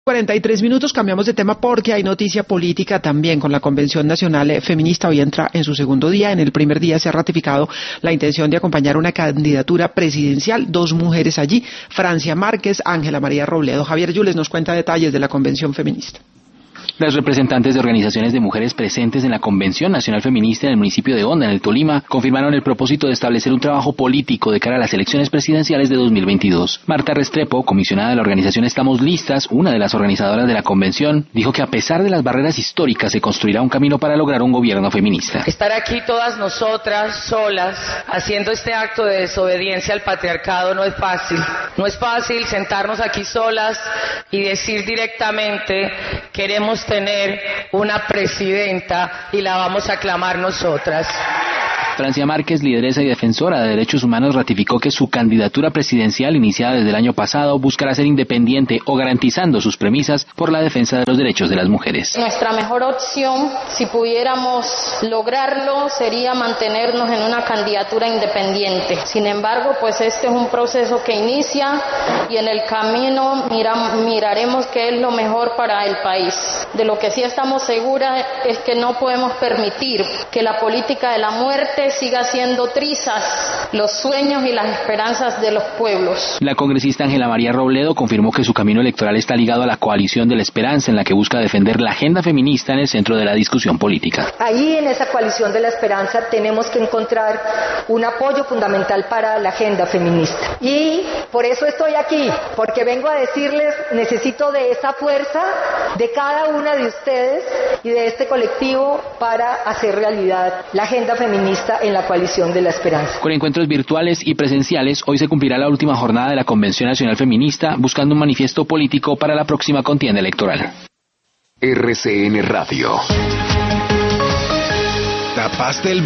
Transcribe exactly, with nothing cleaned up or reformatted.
cuarenta y tres minutos, cambiamos de tema porque hay noticia política también con la Convención Nacional Feminista. Hoy entra en su segundo día. En el primer día se ha ratificado la intención de acompañar una candidatura presidencial. Dos mujeres allí, Francia Márquez, Ángela María Robledo. Javier Yules nos cuenta detalles de la Convención Feminista. Las representantes de organizaciones de mujeres presentes en la Convención Nacional Feminista en el municipio de Honda, en el Tolima, confirmaron el propósito de establecer un trabajo político de cara a las elecciones presidenciales de dos mil veintidós. Marta Restrepo, comisionada de la organización Estamos Listas, una de las organizadoras de la Convención, dijo que a pesar de las barreras históricas se construirá un camino para lograr un gobierno feminista. Estar aquí todas nosotras, solas, haciendo este acto de desobediencia al patriarcado no es fácil. No es fácil sentarnos aquí solas y decir directamente: queremos tener una presidenta y la vamos a aclamar nosotras. Francia Márquez, lideresa y defensora de derechos humanos, ratificó que su candidatura presidencial, iniciada desde el año pasado, buscará ser independiente o garantizando sus premisas por la defensa de los derechos de las mujeres. Nuestra mejor opción, si pudiéramos lograrlo, sería mantenernos en una candidatura independiente. Sin embargo, pues este es un proceso que inicia y en el camino mira, miraremos qué es lo mejor para el país. De lo que sí estamos seguras es que no podemos permitir que la política de la muerte siga siendo trizas los sueños y las esperanzas de los pueblos. La congresista Ángela María Robledo confirmó que su camino electoral está ligado a la coalición de la esperanza, en la que busca defender la agenda feminista en el centro de la discusión política. Ahí en esa coalición de la esperanza tenemos que encontrar un apoyo fundamental para la agenda feminista. Y por eso estoy aquí, porque vengo a decirles, necesito de esa fuerza de cada una de ustedes y de este colectivo para hacer realidad la agenda feminista en la coalición de la esperanza. Con encuentros virtuales y presenciales, hoy se cumplirá la última jornada de la Convención Nacional Feminista, buscando un manifiesto político para la próxima contienda electoral. R C N Radio. ¿Tapaste el